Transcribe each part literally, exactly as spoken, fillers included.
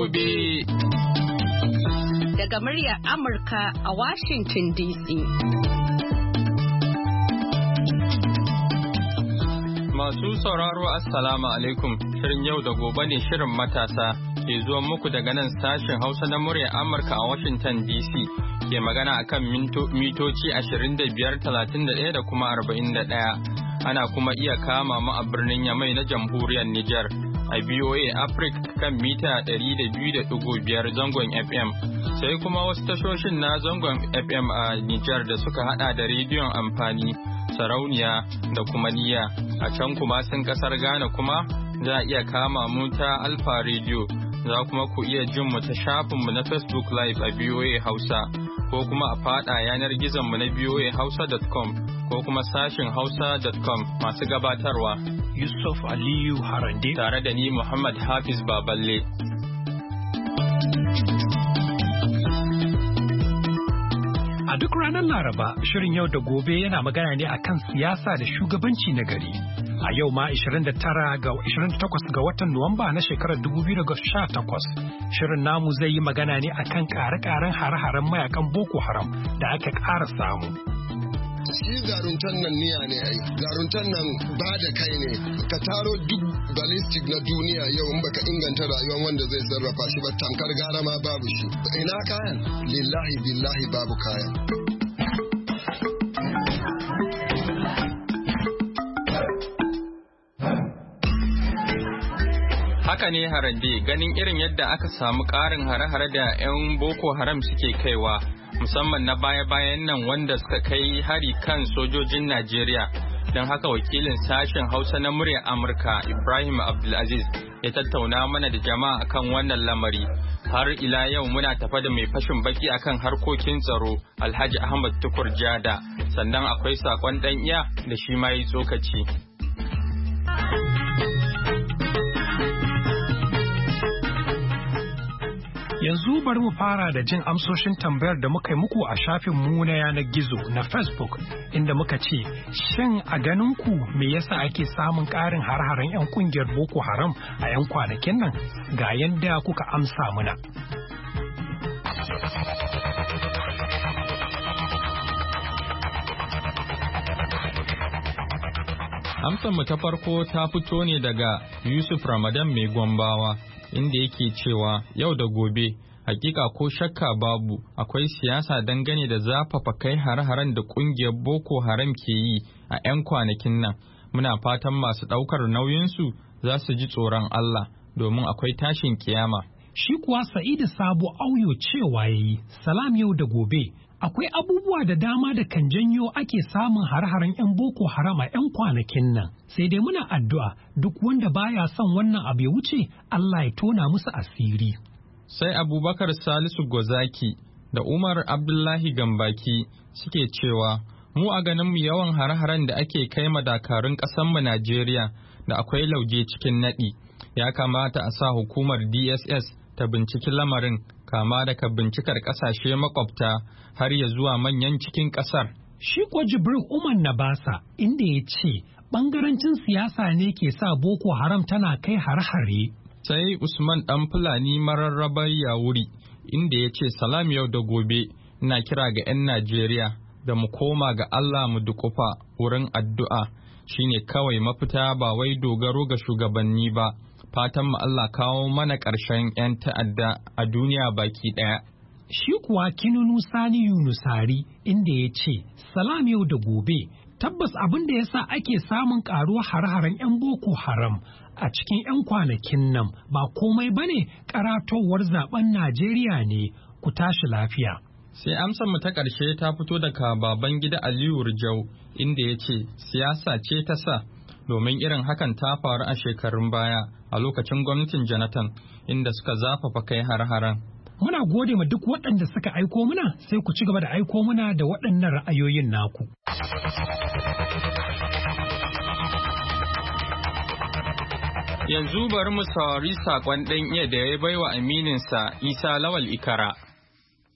gobe. Daga muryar Amurka a Washington D C. Masu sauraro Assalamu alaikum. Shirin yau da gobe ne shirin matasa ke zuwa muku daga nan sashen Hausa na muryar Amurka a Washington D C. Ke magana akan mitoci ashirin da biyar, talatin da ɗaya da kuma arba'in da ɗaya. Ana kuma iya kama mu a birnin Yamai na jamhuriyar Nijar a B O A Africa kan mita ɗari da biyu da ɗigo biyar zangon F M. Sai kuma wasu tashoshin na zangon F M a Nijar da suka hada da rediyon amfani, sarauniya da kuma niyya. A can kuma sun kasar Ghana kuma za a iya kama mu ta Alfa Radio. Za kuma ku iya jin mu ta shafinmu na Facebook Live a B O A Hausa, ko kuma a fada yanar gizonmu na B O A Hausa dot com ko kuma sashin Hausa dot com. Masu gabatarwa Yusuf Aliyu Harande tare da ni Muhammad Hafiz Baballe. A duk ranar Laraba, shirin yau da gobe yana magana ne akan siyasa da shugabanci na gari. A yau ma ishirin da tara ga ishirin da takwas ga watan Nuwamba na shekarar dubu biyu da sha takwas, shirin namu zai yi magana ne akan ƙare-ƙaren hare-haren mayakan Boko Haram da aka ƙara samu. Shi zaruntan nan niya ne ai, zaruntan nan ba da kai ne, ka taro duk ballistic na duniya yau in baka inganta rayuwar wanda zai sarrafa shi ba tamkar gara ma babu shi. Ina kayan? Lillahi billahi babu kayan. Haka ne Harande, ganin irin yadda aka samu ƙarin hare-hare da 'yan Boko Haram suke kaiwa, musamman na baya-bayan nan wanda suka kai hari kan sojojin Najeriya. Don haka wakilin sashen Hausa na muryar Amurka Ibrahim Abdulaziz ya tattauna mana da jama'a akan wannan lamari. Har ila yau muna tafa da mai fashin baki akan harkokin tsaro Alhaji Ahmad Tukur Jada, sannan akwai sakon dan iya da shi ma yi tsokaci. Yanzu bari mu fara da jin amsoshin tambayar da muka yi muku a shafin mu na yanar gizo na Facebook, inda muka ce, shin a ganin ku me yasa ake samun ƙarin har-haren 'yan kungiyar Boko Haram a 'yan kwanakin nan? Ga yadda kuka amsa muna. Amsar mu ta farko ta fito ne daga Yusuf Ramadan mai Gombawa, inda yake cewa yau da gobe hakika ko shakka babu akwai siyasa dangane da zafafa kai hare-haren da kungiyar Boko Haram ke yi a 'yan kwanakin nan. Muna fatan masu ɗaukar nauyinsu za su ji tsoron Allah domin akwai tashin kiyama. Shi kuwa Sa'idu Sabo Auyo cewa yayi, salam yau da gobe. Akwai abubuwa da dama da kan janyo ake samun har-haren 'yan Boko Haram a 'yan kwanakin nan. Sai dai muna addu'a duk wanda baya son wannan abu ya wuce, Allah ya tona musu asiri. Sai Abubakar Salisu Gozaki da Umar Abdullahi Gambaki suke cewa, mu a ganin mu yawan har-haren da ake kai ma dakarun ƙasarmu Najeriya da akwai lauje cikin naɗi. Ya kamata a sa hukumar D S S ta binciki lamarin, kama daga bincikar ƙasashe makwabta har ya zuwa manyan cikin ƙasar. Shi kuwa Jibril Umar Nabasa inda ya ce ɓangarancin siyasa ne ke sa Boko Haram tana kai har-hare. Sai Usman ɗan Fulani mararrabar Yawuri inda ya ce salam yau da gobe, ina kira ga 'yan Najeriya da mu koma ga Allah mu dukufa wurin addu'a, shine kawai mafita ba wai dogaro ga shugabanni ba. Fatan mu Allah kawo mana ƙarshen 'yan ta'adda a duniya baki ɗaya. Shi kuwa Kinunu Sani Yunusari inda ya ce, salam yau da gobe, tabbas abin da ya sa ake samun ƙaruwar har-haren 'yan Boko Haram a cikin 'yan kwanakin nan ba komai ba ne, karatowar zaben Najeriya ne, ku tashi lafiya. Sai amsar mu ta ƙarshe ta fito daga baban gida Aliyu Rijau inda ya ce, siyasa ce ta sa, domin irin hakan ta faru a shekarun baya a lokacin gwamnatin Jonathan inda suka zafafa kai har-haren. Muna gode ma duk waɗanda suka aiko muna, sai ku ci gaba da aiko muna da waɗannan ra'ayoyin naku. Yanzu bari mu saurari saƙon ɗan iya da ya baiwa amininsa Isa Lawal Ikara. Tun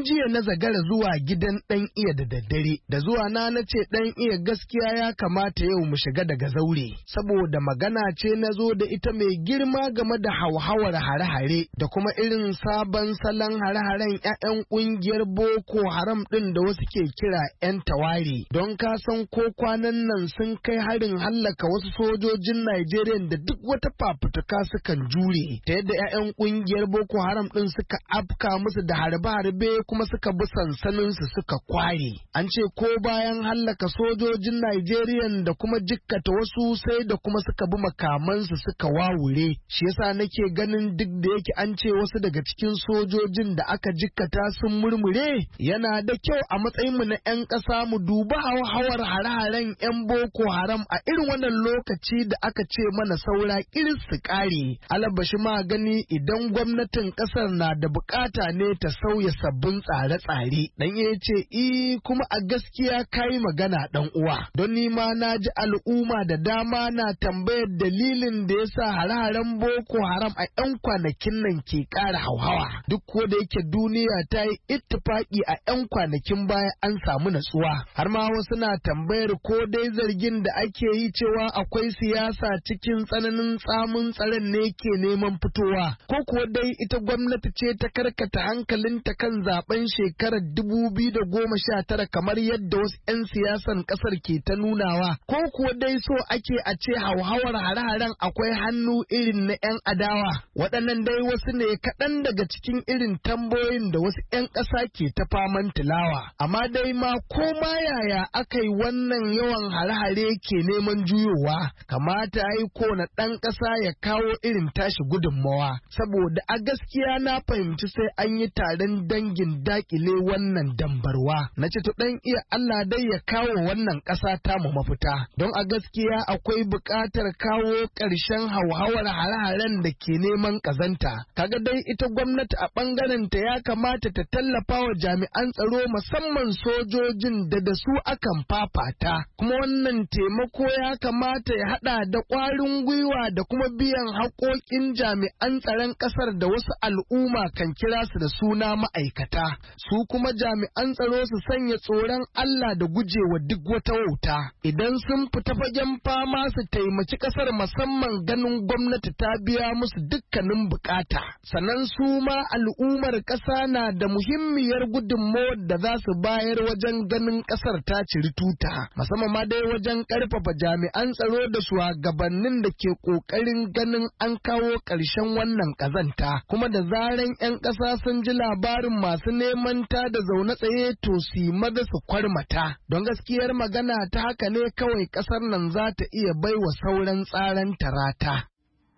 jiya na zagara zuwa gidan ɗan iya da daddare, da zuwa na na ce ɗan iya gaskiya ya kamata yau mu shiga daga zaure, saboda magana ce na zo da ita mai girma game da hauhawar hare-hare da kuma irin sabon salon hare-haren 'ya'yan ƙungiyar Boko Haram ɗin da wasu ke kira 'yan tawari. Don ka san ko kwanan nan sun kai harin hallaka wasu sojojin Najeriya da duk wata fafutuka sukan jure, ta yadda 'ya'yan ƙungiyar Boko Haram ɗin suka afka musu da harbe-harbe kuma suka bi sansaninsu suka kware. An ce ko bayan hallaka sojojin Najeriya da kuma jikkata wasu sai da kuma suka bi makamansu suka wawure. Shi yasa nake ganin duk da yake an ce wasu daga cikin sojojin da aka jikkata sun murmure, yana da kyau a matsayinmu na 'yan ƙasa mu duba hauhawar hare-haren 'yan Boko Haram a irin wannan lokaci da aka ce mana saura irin su ƙare. Alabashi ma gani idan gwamnatin ƙasar na da bukata ne ta sauya sabbin tsare-tsare. Dan ya ce i kuma a gaskiya kayi magana dan uwa. Don ni ma na ji al'umma da dama na tambayar dalilin da yasa hare-haren Boko Haram a 'yan kwanakin nan ke ƙara hauhawa. Duk ko da yake duniya ta yi ittifaki a 'yan kwanakin baya an samu natsuwa. Har ma wasu na tambayar ko dai zargin da ake yi cewa akwai siyasa cikin tsananin tsamin tsaron ne ke neman fitowa, ko kuwa dai ita gwamnati ce ta karkata hankalinta kan zaben shekarar dubu biyu da goma sha tara kamar yadda wasu 'yan siyasan kasar ke ta nunawa, ko kuwa dai so ake a ce hauhawar hare-haren akwai hannu irin na 'yan adawa. Waɗannan dai wasu ne kaɗan daga cikin irin tambayoyin da wasu 'yan ƙasa ke ta faman tilawa. Amma dai ma ko ma yaya aka yi wannan yawan hare-hare ke neman juyowa, kamata ya yi ko na ɗan ƙasa ya kawo irin tashi gudunmawa, saboda a gaskiya na fahimci sai an yi taron dangin dakile wannan dambarwa. Na ce to ɗan iya Allah dai ya kawo wannan ƙasa ta mu mafita, don a gaskiya akwai buƙatar kawo ƙarshen hauhawar hare-haren da ke neman ƙazanta. Kaga dai ita gwamnati a ɓangaren ta ya kamata ta tallafa wa jami'an tsaro musamman sojojin da da su akan fafata, kuma wannan taimako ya kamata ya haɗa da ƙwarin gwiwa da kuma biyan haƙoƙin jami'an tsaron ƙasar da wasu al'umma kan kira su da suna ma'aikata. Su kuma jami'an tsaro su sanya tsoron Allah da gujewa duk wata wauta. Idan sun fita fagen fama su taimaki ƙasar musamman ganin gwamnati ta biya musu dukkanin bukata. Sannan su ma al'ummar ƙasa na da muhimmiyar gudunmawar da za su bayar wajen ganin ƙasar ta ciri tuta. Musamman ma dai wajen ƙarfafa jami'an tsaro da shugabannin da ke ƙoƙarin ganin an kawo ƙarshen wannan ƙazanta. Kuma da zaran 'yan ƙasa sun ji labarin masu neman ta da zaune tsaye to su yi maza su kwarmata. Don gaskiyar magana ta haka ne kawai ƙasar nan za ta iya baiwa sauran tsaran tarata.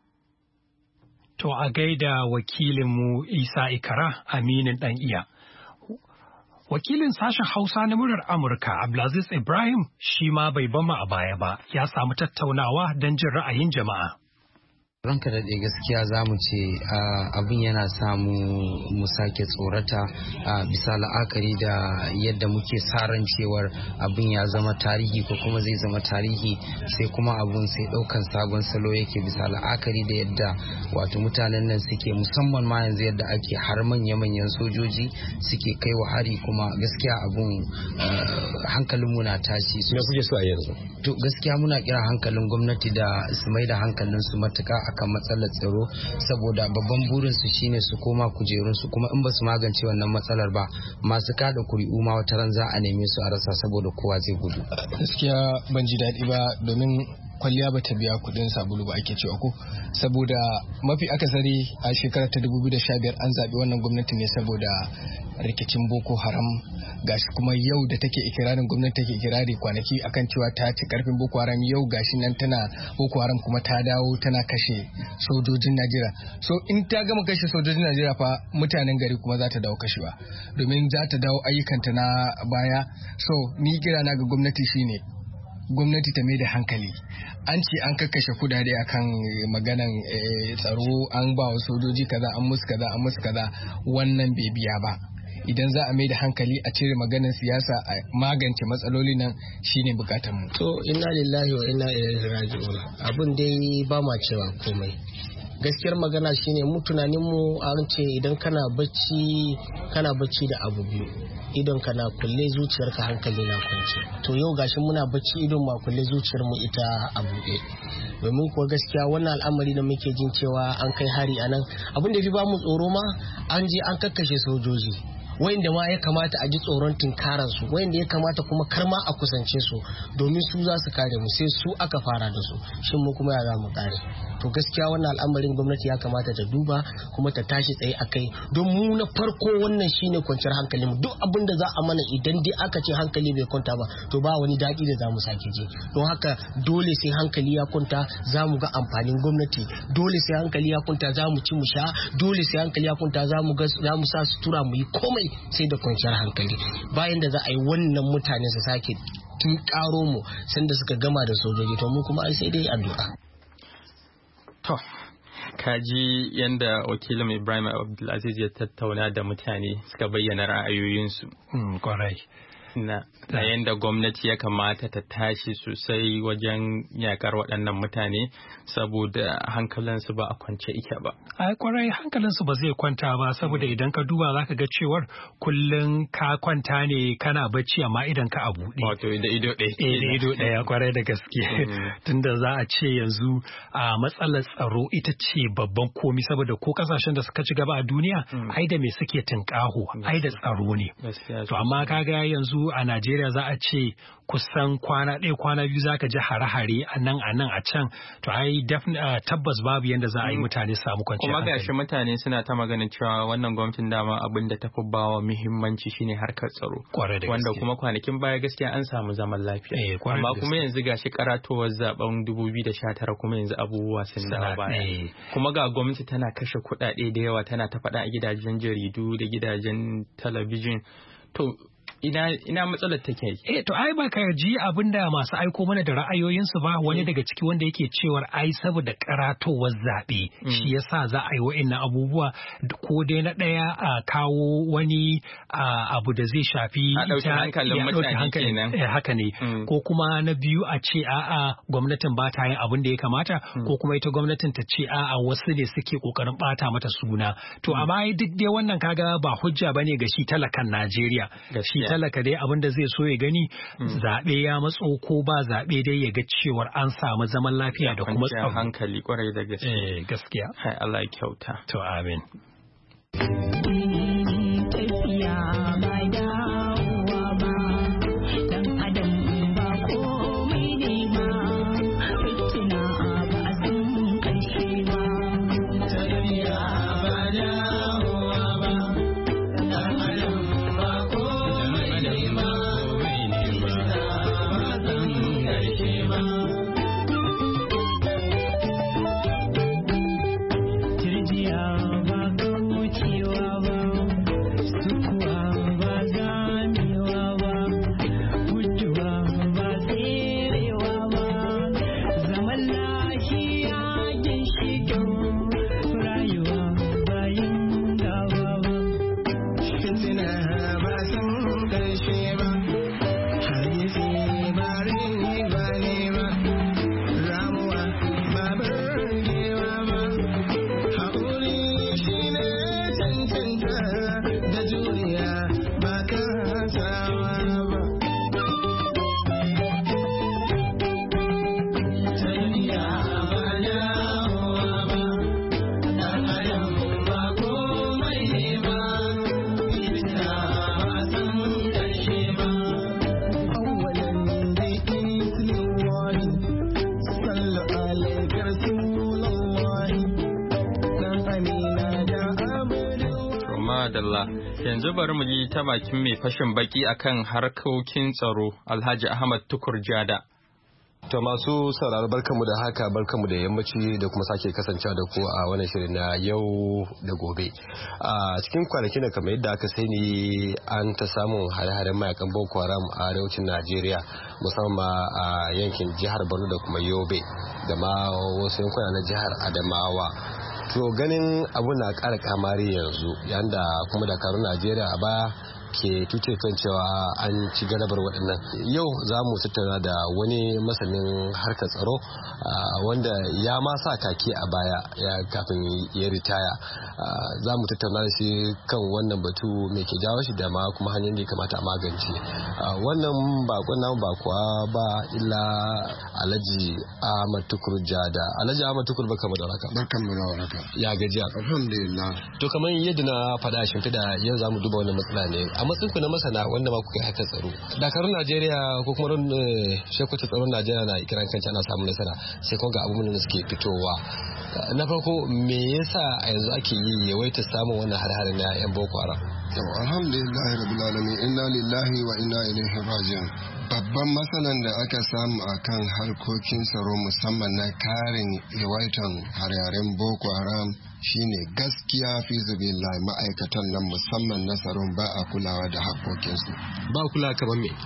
To a gaida wakilinmu Isa Ikara Aminin ɗan iya. Wakilin sashen Hausa na muryar Amurka Abdulaziz Ibrahim shi ma bai bama a baya ba, ya samu tattaunawa don jin ra'ayin jama'a. ranka da gaskiya za mu ce abin yana samu mu sake tsorata bisa la'akari da yadda muke saran cewar abin ya zama tarihi ko kuma zai zama tarihi, sai kuma abun sai daukan sabon salo yake bisa la'akari da yadda wato mutanen nan suke, musamman ma yanzu yadda ake har manya-manyan sojoji suke kai wa hari, kuma gaskiya abun hankalin mu na tashi sosai. Me kuke so a yanzu? To gaskiya muna kira hankalin gwamnati da su mai da hankalin su matuka akan matsalar tsaro, saboda babban burin su shine su koma kujerun su, kuma in ba su magance wannan matsalar ba masu kada kuri'u ma wata ran za a neme su a rasa saboda kowa zai gudu. Gaskiya ban ji daɗi ba, domin kwalliya bata biya kudin sabulu ba ake cewa ko, saboda mafi akasari a shekarar ta dubu biyu da sha biyar an zaɓi wannan gwamnati ne saboda rikicin Boko Haram, gashi kuma yau da take ikirarin gwamnati take ikirari kwanaki akan cewa ta ci karfin Boko Haram, yau gashi nan tana Boko Haram kuma ta dawo tana kashe sojojin Najeriya. So in ta gama kashe sojojin Najeriya fa mutanen gari kuma za ta dawo kashewa, domin za ta dawo ayyukanta na baya. So ni kira na ga gwamnati shine gwamnati ta mai da hankali. An ce an kakkashe kudade akan maganan tsaro, an ba wa sojoji kaza, an musu kaza, an musu kaza, wannan bai biya ba. Idan za a mai da hankali a cire maganar siyasa a magance matsaloli nan shine bukatar mu. To inna lillahi wa inna ilaihi raji'un. Abun dai ba ma cewa komai. gaskiyar magana shine mu tunanin mu an ce idan kana bacci kana bacci da abu biyu, idon ka na kulle zuciyarka hankali na kwance. To yau gashi muna bacci idon ma kulle zuciyar mu ita a buɗe. Domin kuwa gaskiya wannan al'amari da muke jin cewa an kai hari anan, abin da ya fi ba mu tsoro ma an je an kakkashe sojoji wayanda ma ya kamata a ji tsoron tinkaran su, wayanda ya kamata kuma kar ma a kusance su domin su za su kare mu, sai su aka fara da su, shin mu kuma ya za mu kare? To gaskiya wannan al'amarin gwamnati ya kamata ta duba kuma ta tashi tsaye akai, don mu na farko wannan shine kwanciyar hankalin mu. Duk abin da za a mana idan dai aka ce hankali bai kwanta ba to ba wani daɗi da za mu sake ji. Don haka dole sai hankali ya kwanta za mu ga amfanin gwamnati, dole sai hankali ya kwanta za mu ci mu sha, dole sai hankali ya kwanta za mu za mu sa sutura mu yi komai sai da kwanciyar hankali. Bayan da za a yi wannan mutane su sake tun karo mu sanda suka gama da sojoji, to mu kuma ai sai dai addu'a. To, kaji yanda wakilin Ibrahim Abdulaziz ya tattauna da mutane suka bayyana ra'ayoyinsu. Kwarai. Na yanda gwamnati ya kamata ta tashi sosai wajen yakar waɗannan mutane saboda hankalinsu ba a kwance ike ba. Ai kwarai hankalinsu ba zai kwanta ba saboda idan ka duba zaka ga cewar kullum ka kwanta ne kana bacci amma idan ka a buɗe. Wato da ido ɗaya. Eh da ido ɗaya kwarai da gaske. Tunda za a ce yanzu a matsalar tsaro ita ce babban komi saboda ko kasashen da suka ci gaba a duniya ai da me suke tinkaho ai da tsaro ne. To amma kaga yanzu a Najeriya za a ce kusan kwana ɗaya kwana biyu za ka ji hare-hare a nan a nan a can to ai tabbas babu yadda za a yi mutane su samu kwanciyar hankali. Kuma gashi mutane suna ta maganin cewa wannan gwamnatin dama abin da ta fi bawa muhimmanci shine harkar tsaro. Wanda kuma kwanakin baya gaskiya an samu zaman lafiya. Amma kuma yanzu gashi karatowar zaben dubu biyu da sha tara kuma yanzu abubuwa sun dawo baya. Kuma ga gwamnati tana kashe kuɗaɗe da yawa tana ta faɗa a gidajen jaridu da gidajen talabijin. To ina ina matsalar take yi. Eh to ai ba ka ji abinda masu aiko mana da ra'ayoyinsu ba wani daga ciki wanda yake cewar ai saboda karatowar zabe shi yasa za a yi wa'annan abubuwa ko dai na daya a kawo wani abu da zai shafi a dauki hankalin mutane kenan. Eh haka ne ko kuma na biyu a ce a'a gwamnatin ba ta yin abin da ya kamata ko kuma ita gwamnatin ta ce a'a wasu ne suke kokarin bata mata suna. To amma duk dai wannan kaga ba hujja bane ga shi talakan Najeriya. Shi talaka dai abin da zai so ya gani zaɓe ya matso ko ba zaɓe dai ya ga cewar an samu zaman lafiya da kuma tsaro. Hankali kwarai da gaske. Eh gaskiya. Hai Allah ya kyauta. To amin. Yanzu bari mu ji ta bakin mai fashin baki akan harkokin tsaro Alhaji Ahmad Tukur Jada. To masu sauraro barkanmu da haka barkanmu da yammaci da kuma sake kasancewa da ku a wannan shirin na yau da gobe. A cikin kwanakin da kamar yadda aka sani an ta samun hare-haren mayakan Boko Haram a arewacin Najeriya musamman a yankin jihar Borno da kuma Yobe da ma wasu yankuna na jihar Adamawa. To ganin abu na ƙara kamari yanzu yanda kuma dakarun Najeriya a baya ke tuce kan cewa an ci galabar waɗannan. Yau za mu tattauna da wani masanin harkar tsaro wanda ya ma sa kaki a baya ya kafin ya ritaya. Za mu tattauna da shi kan wannan batu mai ke jawo shi da ma kuma hanyar da ya kamata a magance. Wannan bakon namu ba kuwa ba illa Alhaji Ahmad Tukur Jada. Alhaji Ahmad Tukur, barkamu da warhaka. Barkamu da warhaka. Ya gajiya. Alhamdulillah. To kamar yadda na faɗa shi da yau za mu duba wannan matsala ne a matsayin ku na masana wanda ma kuka yi haka tsaro. Dakarun Najeriya ko kuma shekwata tsaron Najeriya na kiran kanci ana samun nasara sai kuma ga abubuwan da suke fitowa. Na farko me yasa a yanzu ake yi yawaita samun wannan har-harin na yan Boko Haram? Alhamdulillah rabbil alamin, inna lillahi wa inna ilaihi raji'un. Babban matsalan da aka samu a kan harkokin tsaro musamman na karin yawaitan har-haren Boko Haram shine gaskiya fi zubillahi ma'aikatan nan musamman na tsaron ba a kulawa da haƙoƙinsu. Ba kula kamar me?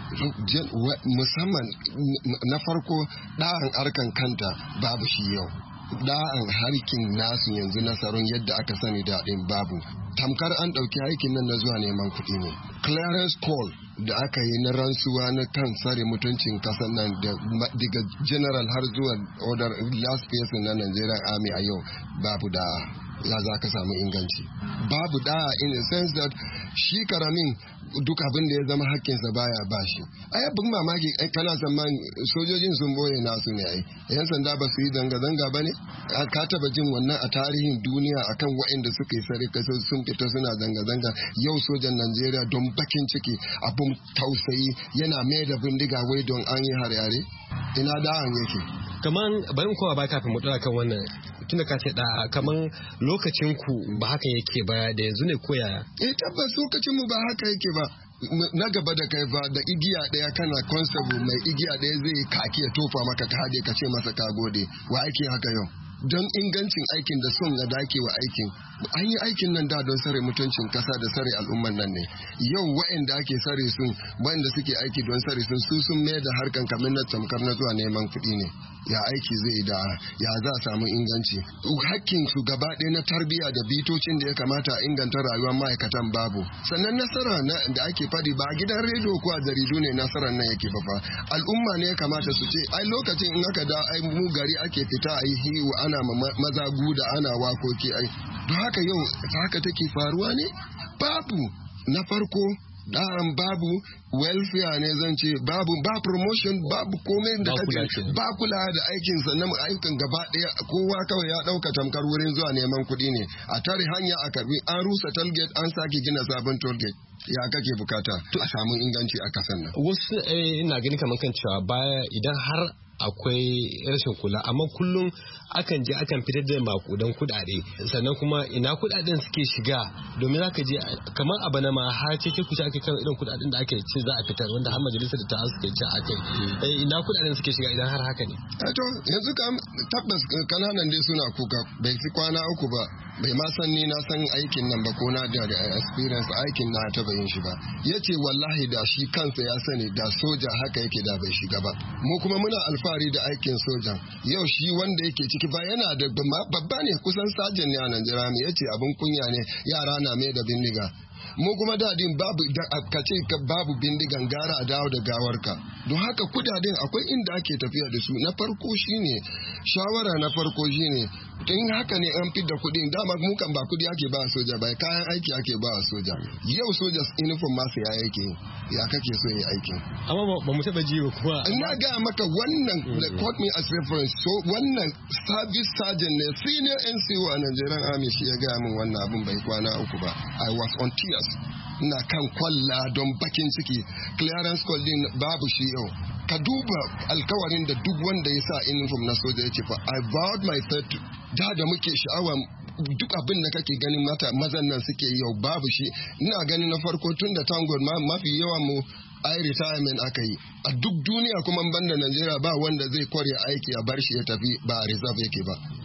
Musamman na farko ɗa'an arkan kanta babu shi yau. Da'an harkin nasu yanzu na tsaron yadda aka sani daɗin babu. Tamkar an ɗauki aikin nan na zuwa neman kuɗi ne. Clearance call da aka yi na rantsuwa na kan tsare mutuncin ƙasar nan daga general har zuwa order last person na Nigerian Army a yau babu da ya za ka samu inganci. Babu da in the sense that shi karamin duk abin da ya zama hakkinsa baya bashi. Ai abin mamaki kana zaman sojojin sun boye nasu ne ai. Yan sanda ba su yi zanga-zanga ba ne? Ka taba jin wannan a tarihin duniya akan waɗanda suka yi sarika sun fita suna zanga-zanga. Yau sojan Najeriya don bakin ciki abin tausayi yana mai da bindiga wai don an yi har-yare? Ina da'an yake. Kaman bari kowa ba kafin mu dora kan wannan tunda ka ce da kaman lokacin ku ba haka yake ba da yanzu ne ko yaya? Eh tabbas lokacin mu ba haka yake ba. Na gaba da kai ba da igiya daya kana constable mai igiya daya zai kaki ya tofa maka ka haje ka ce masa ka gode. Wa ake haka yau? Don ingancin aikin da son ya dake wa aikin. An yi aikin nan da don sare mutuncin kasa da sare al'umman nan ne. Yau waɗanda ake sare sun waɗanda suke aiki don sare sun su sun mai da harkan kamar na tamkar na zuwa neman kuɗi ne. Ya aiki zai da ya za a samu inganci. Hakkin su gaba ɗaya na tarbiyya da bitocin da ya kamata a inganta rayuwar ma'aikatan babu. Sannan nasara da ake fadi ba a gidan rediyo ko a jaridu ne nasarar nan yake ba fa. Al'umma ne ya kamata su ce ai lokacin in aka da ai mu gari ake fita a yi hiwu ana maza guda ana wakoki ai. Don haka yau haka take faruwa ne? Babu. Na farko da'an babu welfare ne zan ce babu ba promotion babu komai da kake ba kula da aikin sannan aikin gaba daya kowa kawai ya dauka tamkar wurin zuwa neman kuɗi ne a tare hanya a karbi an rusa tollgate an sake gina sabon tollgate ya kake bukata a samu inganci a kasan nan. Wasu ina gani kamar kan cewa baya idan har akwai rashin kula amma kullum akan je akan fitar da makudan kudade sannan kuma ina kudaden suke shiga domin zaka je kamar a bana ma har ce ke kusa ake kan irin kudaden da ake ce za a fitar wanda har majalisar da ta suka ce akai ina kudaden suke shiga idan har haka ne. To yanzu kam tabbas kananan dai suna kuka bai fi kwana uku ba bai ma san ni na san aikin nan ba ko na da experience aikin na ta bayin shi ba yace wallahi da shi kansa ya sani da soja haka yake da bai shiga ba mu kuma muna alfahari da aikin sojan yau shi wanda yake ciki ba yana da babba ne kusan sajan ne a Najeriya me yace abin kunya ne yara na mai da bindiga mu kuma dadin babu ka ce babu bindigan gara a dawo da gawarka don haka kudaden akwai inda ake tafiya da su na farko shine shawara na farko shine in haka ne an fidda kudin dama mu kan ba kudi ake ba soja ba kayan aiki ake ba soja yau soja uniform masu ya yake ya kake so yi aikin amma ba mu taba jiwa kuma ina ga maka wannan quote me as reference so wannan service sergeant ne senior N C O a Nigerian Army shi ya ga min wannan abun bai kwana uku ba I was on tears ina kan kwalla don bakin ciki clearance call din babu shi yau ka duba alkawarin da duk wanda ya sa uniform na soja ya ce fa I vowed my faith da da muke sha'awa duk abin da kake ganin mata mazan nan suke yau babu shi ina ganin na farko tun da tangon mafi yawa mu ai retirement aka yi a duk duniya kuma banda Najeriya ba wanda zai kware aiki a bar shi ya tafi ba a reserve yake ba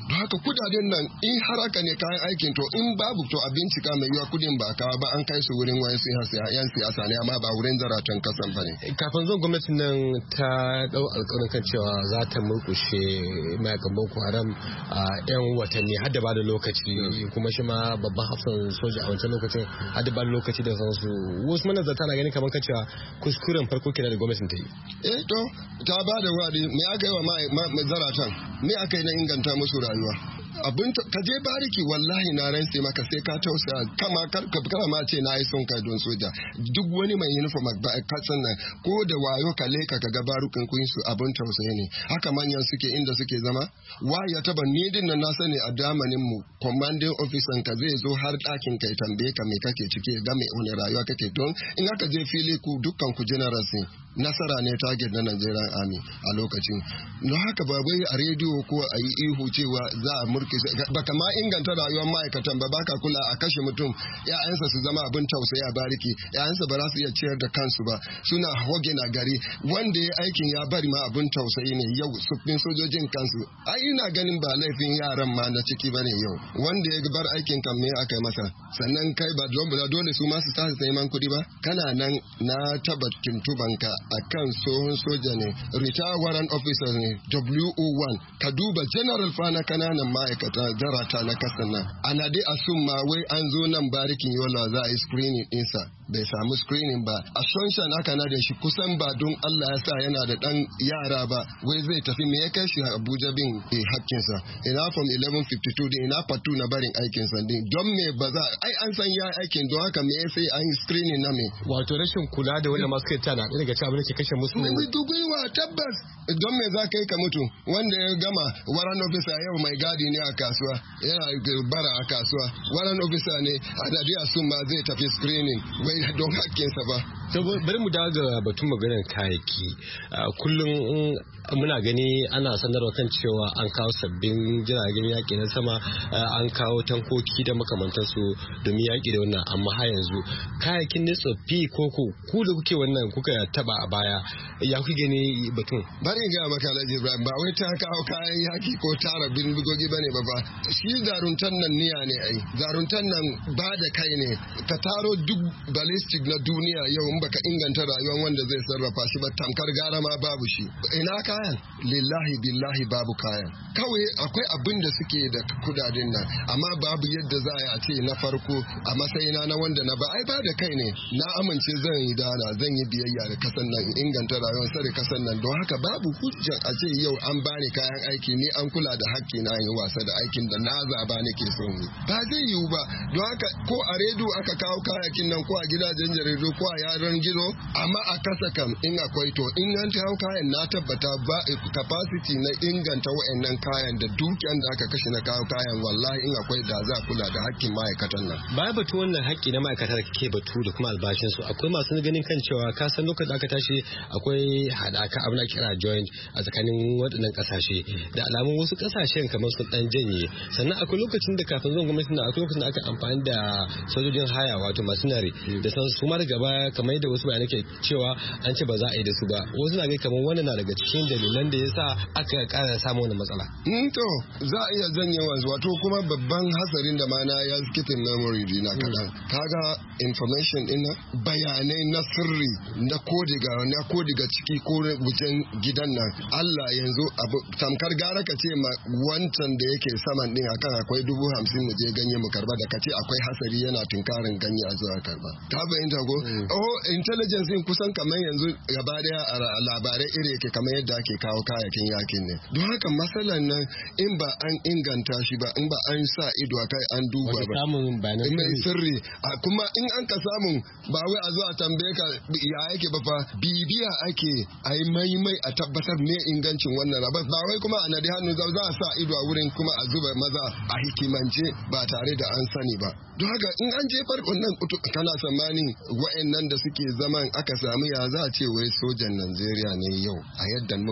don haka kudaden nan in har haka ne kayan aikin to in babu to a bincika mai yiwa kudin ba kawo ba an kai su wurin wayan yan siyasa ne amma ba wurin zaratan kasan ba ne. Kafin zuwan gwamnatin nan ta dau alƙawarin kan cewa za ta murkushe mayakan Boko Haram a yan watanni har da bada lokaci kuma shi ma babban hafsan soja a wancan lokacin har da bada lokaci da sansu wasu manazarta na ganin kamar kan cewa kuskuren farko kenan da gwamnatin ta yi. Eh to ta bada wadi me aka yi wa zaratan me aka yi na inganta musu rayuwa. Abin ka je bariki wallahi na rantse maka sai ka tausaya kama kama ma ce na yi son kai don soja duk wani mai uniform ba kasan nan ko da wayo ka leka ka ga barukan kun su abin tausayi ne haka manyan suke inda suke zama waya taba ni din nan na sani a damanin mu commanding officer ka zai zo har ɗakin kai tambaye ka me kake ciki ga me wani rayuwa kake don in aka je fili ku dukkan ku generals ne nasara ne target na Nigerian Army a lokacin don haka ba wai a rediyo ko a yi ihu cewa za a murke baka ma inganta rayuwar ma'aikatan ba baka kula a kashe mutum ya'yansa su zama abin tausayi a bariki ya'yansa ba za su iya ciyar da kansu ba suna hoge na gari wanda ya aikin ya bari ma abin tausayi ne yau suffin sojojin kansu ai ina ganin ba laifin yaran ma na ciki bane yau wanda ya bar aikin kan me aka yi masa sannan kai ba dole su ma su sa su man kuɗi ba kana nan na tabbatin tubanka akan tsohon soja ne retired warrant officer ne W O one ka duba general fa na kananan ma'aikata jarata na kasan nan ana dai asum ma wai an zo nan barikin yola za a yi screening ɗinsa bai samu screening ba a shonshan aka na da shi kusan ba don Allah ya sa yana da dan yara ba wai zai tafi me ya kai shi Abuja bin eh, hakkinsa ina from eleven fifty-two din ina fatu na barin aikinsa din don me ba za ai an san ya aikin don haka me ya sai an yi screening na me wato rashin kula da wanda masu kai tana daga cewa abin da ke kashe musu mai dugwiwa tabbas don me za ka yi ka mutu wanda ya gama warrant officer yau mai gadi ne a kasuwa yana bara a kasuwa warrant officer ne a dadiya sun ma zai tafi screening wai don hakkinsa ba. To bari mu dawo ga batun maganar kayayyaki kullum muna gani ana sanarwa kan cewa an kawo sabbin jiragen yaƙi na sama an kawo tankoki da makamantansu domin yaƙi da wannan amma har yanzu kayayyakin ne tsoffi ko ku da kuke wannan kuka taba a baya ya kuke gani batun. Bari ga maka Alhaji Ibrahim ba wai ta kawo kayan yaƙi ko tara bindigogi bane ba ba shi zaruntan nan niya ne ai zaruntan nan ba da kai ne ka taro duk ballistic na duniya yau in baka inganta rayuwar wanda zai sarrafa shi ba tamkar gara ma babu shi ina kayan lillahi billahi babu kayan kawai akwai abin da suke da kudaden nan amma babu yadda za a ce na farko a matsayina na wanda na ba ai ba da kai ne na amince zan yi dana zan yi biyayya da kasan nan inganta rayuwar sare kasan nan don haka babu hujjan a ce yau an bani kayan aiki ni an kula da hakki na yi wasa da aikin da na zaba nake son yi ba zai yiwu ba don haka ko a rediyo aka kawo kayakin nan ko a gidajen jaridu ko a yaran gizo amma a kasa kam in akwai to in an kawo kayan na tabbata ba capacity na inganta wa'annan kayan da dukiyan da aka kashe na kawo kayan wallahi in akwai da za kula da hakkin ma'aikatan nan baya batu wannan hakki na ma'aikata da ke batu da kuma albashin su akwai masu ganin kan cewa ka san lokacin da aka tashi akwai hadaka abin da kira joint a tsakanin waɗannan kasashe da alamun wasu kasashen kamar su dan janye sannan akwai lokacin da kafin zuwan gwamnati na akwai lokacin da aka amfani da sojojin haya wato masinari da san su ma daga baya kamar yadda wasu bayanai ke cewa an ce ba za a yi da su ba wasu na ga kamar wannan na daga cikin dalilan da yasa aka kara samu wannan matsala. Mm, to za a iya janye wanzu wato kuma babban hasarin da ma na ya skipping memory dina kadan kaga information ina bayanai na sirri na kodiga na kodiga ciki ko wajen gidan nan Allah yanzu abu tamkar gara ka ce ma wancan da yake saman din akan akwai dubu hamsin mu je ganye mu karba da kace akwai hasari yana tunkarin ganye a zuwa karba ka fahimta ko oh intelligence din kusan kamar yanzu gaba daya a labarai iri yake kamar yadda ake kawo kayakin yakin ne don haka matsalan nan in ba an inganta shi ba in ba an sa ido kai an duba ba mai sirri kuma in an ka samu ba wai a zo a tambaye ka ya yake ba fa bibiya ake a yi maimai a tabbatar ne ingancin wannan rabas ba wai kuma a nadi hannu za a sa ido a wurin kuma a zuba maza a hikimance ba tare da an sani ba don haka in an jefar wannan kana tsammanin wa'annan da suke zaman aka samu ya za a ce wai sojan Najeriya ne yau a yadda muka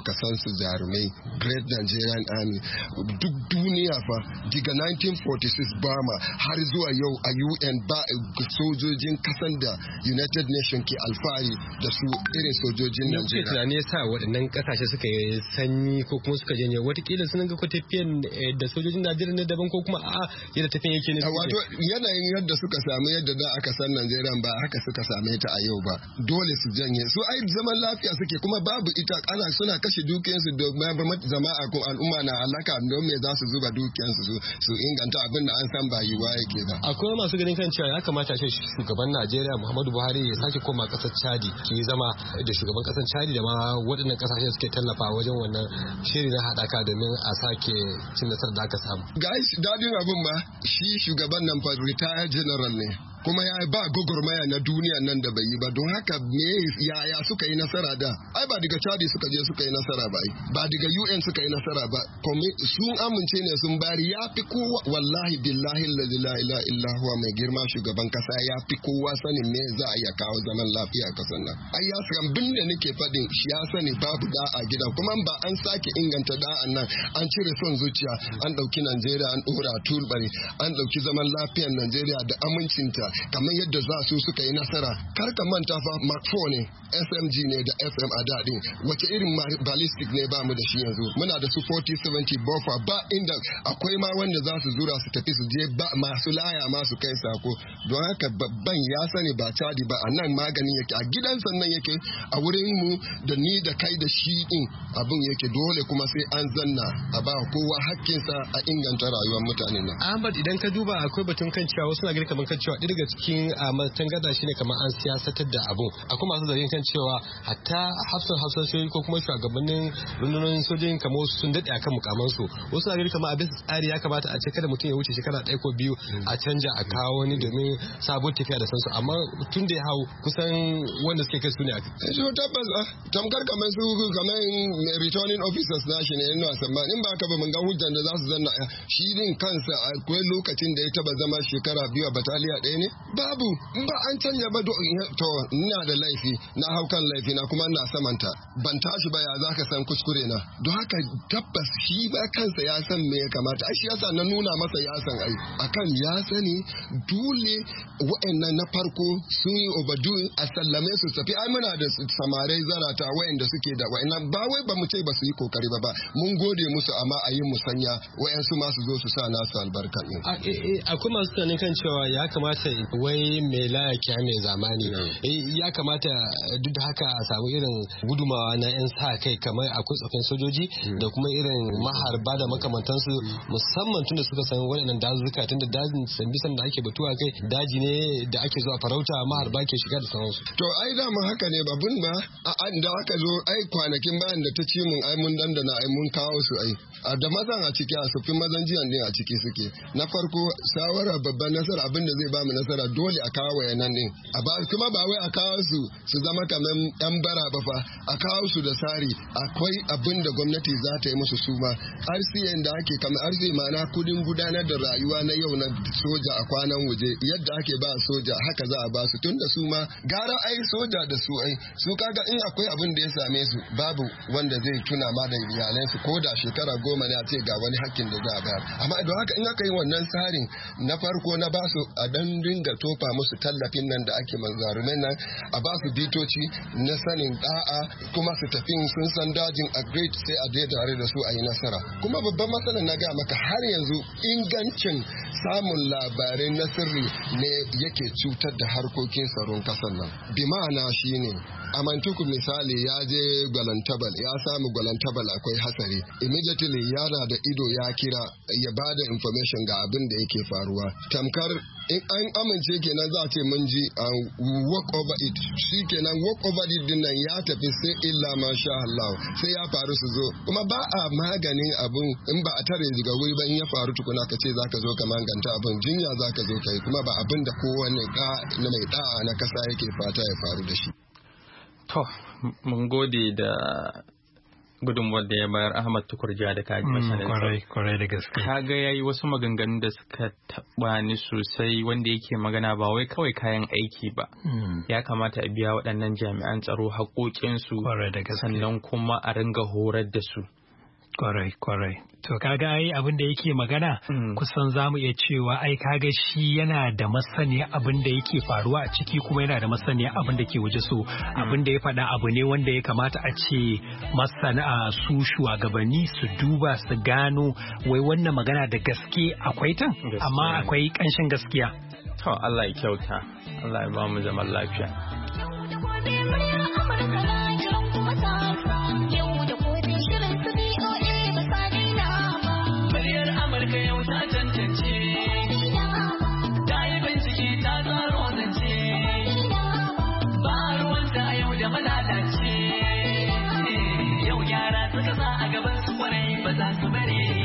ka san su jarumai Great Nigerian Army duk duniya fa daga nineteen forty-six Bama har zuwa yau a U N ba sojojin kasan da United Nations ke alfahari da su irin sojojin Najeriya. Ne tunani yasa waɗannan kasashe suka yi sanyi ko kuma suka janye watakila sun ga ko tafiyan da sojojin Najeriya ne daban ko kuma a yadda tafiyan yake ne. Wato yanayin yadda suka samu yadda da aka san Najeriya ba haka suka same ta a yau ba dole su janye su ai zaman lafiya suke kuma babu ita ana suna kashe dukiyansu da jama'a ko al'umma na alaka don me za su zuba dukiyansu su su inganta abin da an san ba yiwa yake ba. Akwai masu ganin kan cewa ya kamata ce shugaban Najeriya Muhammadu Buhari ya sake koma kasar Chadi ke zama da shugaban kasar Chadi da ma waɗannan kasashe suke tallafa wajen wannan shiri na haɗaka domin a sake cin nasarar da aka samu. Guys dadin abin ba shi shugaban nan fa retired general ne kuma ya ba gogormaya na duniya nan da bai yi ba don haka me yaya suka yi nasara da ai ba daga Chadi suka je suka yi nasara ba ba daga U N suka yi nasara ba sun amince ne sun bari ya fi kowa wallahi billahi la ilaha illa huwa mai girma shugaban kasa ya fi kowa sanin me za a iya kawo zaman lafiya kasan nan ai ya san bin da nake fadin shi ya sani babu da a gidan kuma ba an sake inganta da'an nan an cire son zuciya an dauki Najeriya an dora tulbari an dauki zaman lafiyar Najeriya da amincinta kamar yadda za su suka yi nasara kar ka manta fa Mark four ne S M G ne da F M a daɗin wace irin ballistic ne ba mu da shi yanzu muna da su forty seventy buffer ba inda akwai ma wanda za su zura su tafi su je ba masu laya ma su kai sako don haka babban ya sani ba Chadi ba a nan maganin yake a gidan sannan yake a wurin mu da ni da kai da shi din abin yake dole kuma sai an zanna a ba kowa hakkinsa a inganta rayuwar mutane nan. Ahmad idan ka duba akwai batun kan cewa wasu na gani kamar kan cewa daga cikin matan gada shine kamar an siyasatar da abun akwai masu zargin kan cewa hatta hafsan hafsan ko kuma shugabannin rundunar sojojin kamar wasu sun daɗe akan mukamansu wasu na gani kamar abin tsari ya kamata a ce kada mutum ya wuce shekara ɗaya ko biyu a canja a kawo wani domin sabon tafiya da sansu amma tun da ya hau kusan wanda suke kai su ne a kai. So tabbas tamkar kamar su kamar returning officers na shi ne yana samman in ba ka ba mun ga hujjan da za su zanna shi din kansa akwai lokacin da ya taba zama shekara biyu a bataliya ɗaya ne babu in ba an canja ba to ina da laifi na hau kan laifi na kuma ina samanta ban tashi ba ya za ka san kuskure na don haka tabbas shi ba kansa ya san me ya kamata ai shi yasa na nuna masa ya san ai akan ya sani dole wa'annan na farko sun yi overdoing a sallame su tafi ai muna da samarai zarata wa'anda suke da wa'annan ba wai ba mu ce ba su yi kokari ba ba mun gode musu amma a yi musanya wa'ansu ma su zo su sa nasu albarka din akwai masu tunanin kan cewa ya kamata wai mai layaki mai zamani ya kamata duk da haka a samu irin gudumawa na yan sa kai kamar akwai tsofin sojoji da kuma irin maharba da makamantansu musamman tunda suka san waɗannan dazuka tunda dajin sambisan da ake batuwa kai daji ne da ake zuwa farauta maharba ke shiga da sauransu. To ai dama haka ne babun ba da aka zo ai kwanakin bayan da ta ci mun ai mun dandana ai mun kawo su ai da mazan a ciki a sufin mazan jiyan din a ciki suke na farko shawara babban nasara abinda zai ba mu nasara dole a kawo yanan din a ba kuma ba wai a kawo su su zama kamar yan bara ba fa a kawo su da sari akwai abin da gwamnati za ta yi musu suma R C N da ake kamar R C ma'ana kudin gudanar da rayuwa na yau na soja a kwanan waje yadda ake ba soja haka za a ba su tun da su ma gara ai soja da su ai su kaga in akwai abin da ya same su babu wanda zai tuna ma da iyalansu ko da shekara goma ne a ce ga wani hakkin da za a bayar amma don haka in aka yi wannan tsarin na farko na ba su a dan dinga tofa musu tallafin nan da ake manzarumin nan a ba su bitoci na sanin da'a kuma su tafi sun san dajin a great sai a dai tare da su a yi nasara kuma babban matsalar na ga maka har yanzu ingancin samun labarai na sirri ne yake cutar da harkokin tsaron kasar nan bi ma'ana shine amantuku misali ya je gwalantabal ya samu gwalantabal akwai hasari immediately yana da ido ya kira ya bada information ga abin da yake faruwa tamkar in an amince kenan za a ce mun ji an walk over it shi kenan walk over it din nan ya tafi sai illa masha Allah sai ya faru su zo kuma ba a maganin abun in ba a tare daga wuri ba in ya faru tukuna ka ce zaka zo ka maganta abun jinya zaka zo kai kuma ba abin da kowanne da na mai da'a na kasa yake fata ya faru da shi. To mun gode da gudunmuwar da ya bayar Ahmad Tukurja da kaji masanin kwarai kwarai da gaske. Kaga yayi wasu maganganu da suka taba ni sosai wanda yake magana ba wai kawai kayan aiki ba. Ya kamata a biya waɗannan jami'an tsaro haƙoƙinsu sannan kuma a ringa horar da su. Kwarai, kwarai. To kaga ai abin da yake magana kusan za mu iya cewa ai kaga shi yana da masaniya abin da yake faruwa a ciki kuma yana da masaniya abin da ke waje so abin da ya faɗa abu ne wanda ya kamata a ce masana su shugabanni su duba su gano wai wannan magana da gaske akwai tan amma akwai ƙanshin gaskiya. To Allah ya kyauta. Allah ya ba mu zaman lafiya. Yau yara suka sa a gaban su kwarai ba za su bare